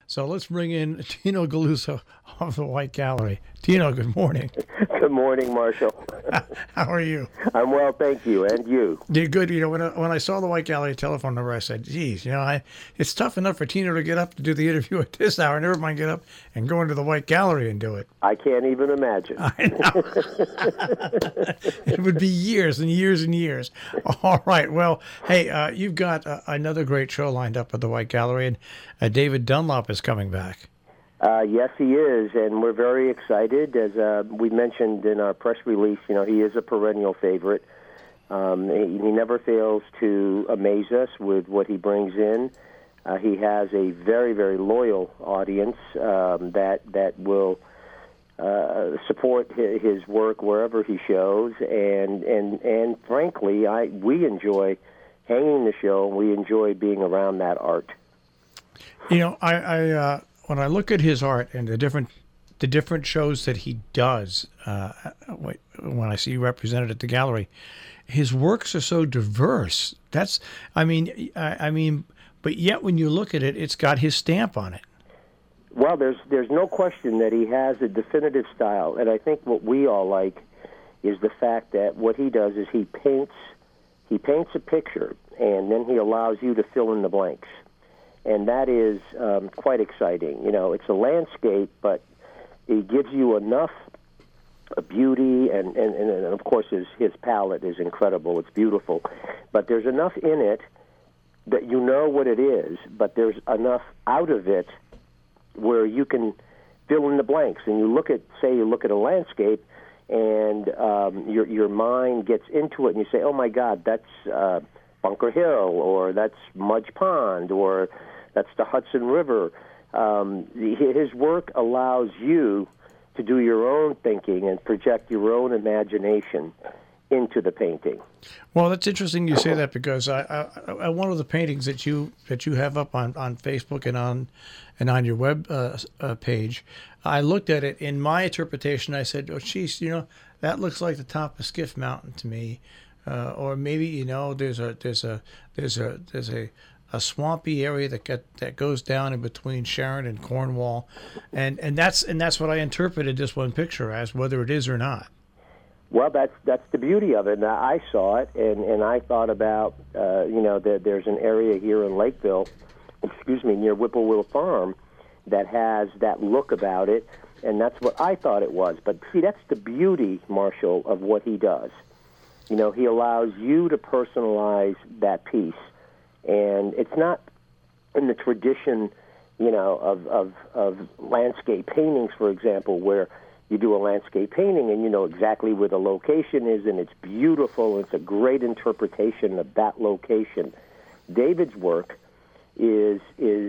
So let's bring in Tino Galuso of the White Gallery. Tino, good morning. Good morning, Marshall. How are you? I'm well, thank you. And you? You're good. When I saw the White Gallery telephone number, I said, geez, it's tough enough for Tino to get up to do the interview at this hour. Never mind get up and go into the White Gallery and do it. I can't even imagine. I know. It would be years and years and years. All right. Well, hey, you've got another great show lined up at the White Gallery, and David Dunlop is coming back. Yes, he is, and we're very excited. As we mentioned in our press release, he is a perennial favorite. He never fails to amaze us with what he brings in. He has a very, very loyal audience that will support his work wherever he shows, and frankly, we enjoy hanging the show, and we enjoy being around that art. I when I look at his art and the different shows that he does, when I see represented at the gallery, his works are so diverse. But yet when you look at it, it's got his stamp on it. Well, there's no question that he has a definitive style, and I think what we all like is the fact that what he does is he paints a picture, and then he allows you to fill in the blanks. And that is quite exciting. It's a landscape, but it gives you enough beauty, and of course his palette is incredible. It's beautiful. But there's enough in it that you know what it is, but there's enough out of it where you can fill in the blanks. And you look at a landscape, and your mind gets into it, and you say, oh, my God, that's Bunker Hill, or that's Mudge Pond, or that's the Hudson River. His work allows you to do your own thinking and project your own imagination into the painting. Well, that's interesting you say that, because I one of the paintings that you have up on Facebook and on your web page, I looked at it. In my interpretation, I said, oh, geez, that looks like the top of Skiff Mountain to me. Or maybe there's a swampy area that goes down in between Sharon and Cornwall, and that's what I interpreted this one picture as, whether it is or not. Well, that's the beauty of it. Now, I saw it, and I thought about there's an area here in Lakeville, near Whippoorwill Farm, that has that look about it, and that's what I thought it was. But see, that's the beauty, Marshall, of what he does. He allows you to personalize that piece, and it's not in the tradition, of landscape paintings, for example, where you do a landscape painting and you know exactly where the location is, and it's beautiful, and it's a great interpretation of that location. David's work is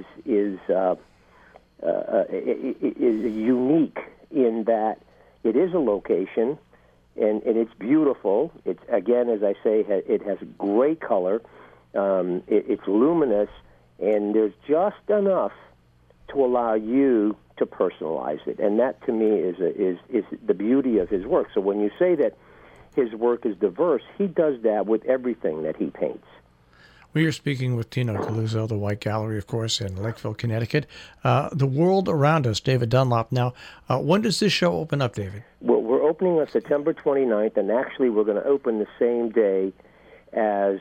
unique in that it is a location. And it's beautiful. It's, again, as I say, it has great color. It's luminous, and there's just enough to allow you to personalize it. And that, to me, is the beauty of his work. So when you say that his work is diverse, he does that with everything that he paints. We are speaking with Tino Galuso, the White Gallery, of course, in Lakeville, Connecticut. The World Around Us, David Dunlop. Now, when does this show open up, David? Well, we're opening on September 29th, and actually we're going to open the same day as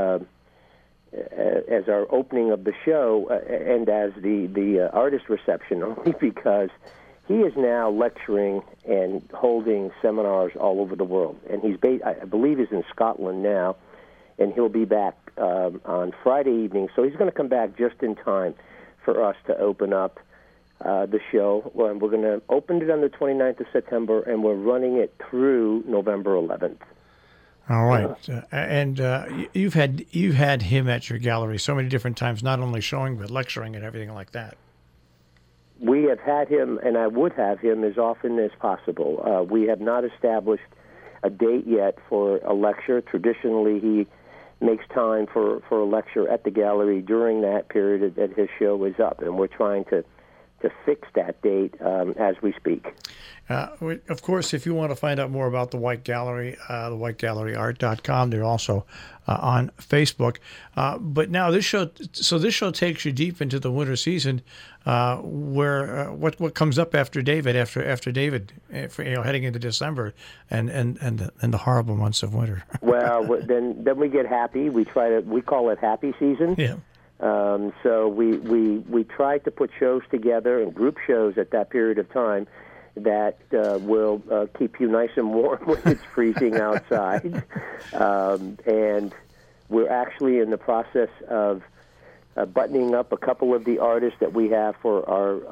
our opening of the show and as the artist reception, only because he is now lecturing and holding seminars all over the world. And I believe he's in Scotland now, and he'll be back on Friday evening. So he's going to come back just in time for us to open up the show. We're going to open it on the 29th of September, and we're running it through November 11th. All right. And you've had him at your gallery so many different times, not only showing, but lecturing and everything like that. We have had him, and I would have him as often as possible. We have not established a date yet for a lecture. Traditionally, he makes time for a lecture at the gallery during that period that his show is up, and we're trying to fix that date as we speak. Of course, if you want to find out more about the White Gallery, thewhitegalleryart.com. They're also on Facebook. But now this show takes you deep into the winter season, where what comes up after David, heading into December and the horrible months of winter. Well, then we get happy. We call it happy season. Yeah. So we try to put shows together and group shows at that period of time that will keep you nice and warm when it's freezing outside. And we're actually in the process of buttoning up a couple of the artists that we have for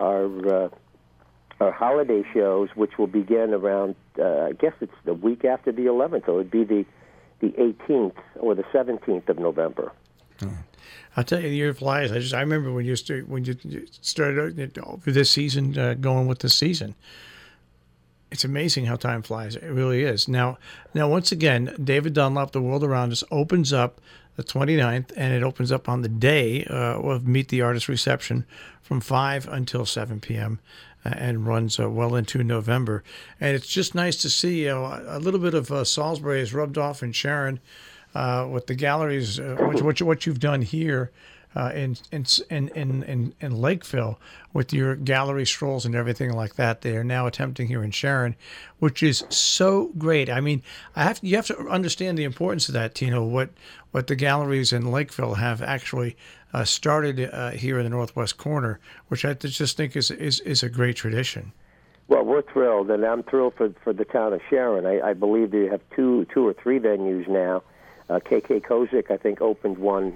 our holiday shows, which will begin around, I guess it's the week after the 11th, so it would be the 18th or the 17th of November. I'll tell you, the year flies. I remember when you started this season, going with this season. It's amazing how time flies. It really is. Now, once again, David Dunlop, The World Around Us, opens up the 29th, and it opens up on the day of Meet the Artist reception from 5 until 7 p.m. And runs well into November. And it's just nice to see a little bit of Salisbury has rubbed off in Sharon with the galleries, what you've done here in Lakeville with your gallery strolls and everything like that. They are now attempting here in Sharon, which is so great. I mean, you have to understand the importance of that, Tino. What the galleries in Lakeville have actually started here in the northwest corner, which I just think is a great tradition. Well, we're thrilled, and I'm thrilled for the town of Sharon. I believe they have two or three venues now. KK Kozik, I think, opened one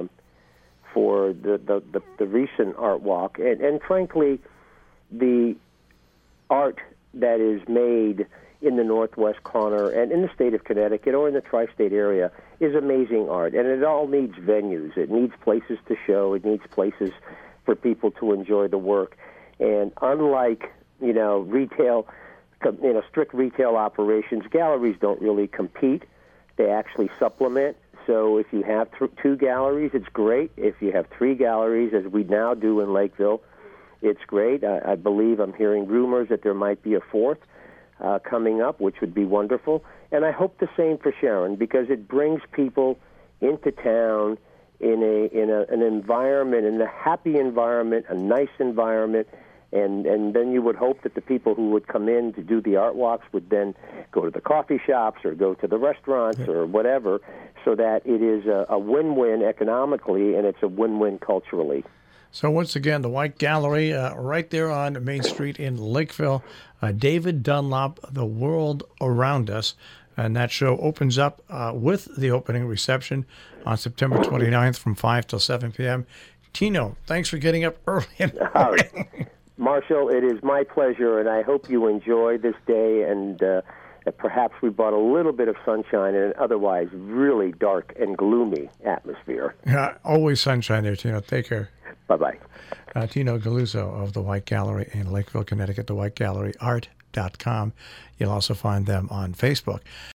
for the recent art walk, and frankly, the art that is made in the northwest corner and in the state of Connecticut or in the tri-state area is amazing art, and it all needs venues. It needs places to show. It needs places for people to enjoy the work. And unlike retail, strict retail operations, galleries don't really compete. They actually supplement. So if you have two galleries, it's great. If you have three galleries, as we now do in Lakeville, it's great. I believe I'm hearing rumors that there might be a fourth coming up, which would be wonderful. And I hope the same for Sharon, because it brings people into town in an environment, in a happy environment, a nice environment. And then you would hope that the people who would come in to do the art walks would then go to the coffee shops or go to the restaurants or whatever, so that it is a win-win economically and it's a win-win culturally. So once again, the White Gallery, right there on Main Street in Lakeville, David Dunlop, The World Around Us. And that show opens up with the opening reception on September 29th from 5 till 7 p.m. Tino, thanks for getting up early in the morning. Marshall, it is my pleasure, and I hope you enjoy this day, and perhaps we brought a little bit of sunshine in an otherwise really dark and gloomy atmosphere. Yeah, always sunshine there, Tino. Take care. Bye-bye. Tino Galluzzo of the White Gallery in Lakeville, Connecticut, thewhitegalleryart.com. You'll also find them on Facebook.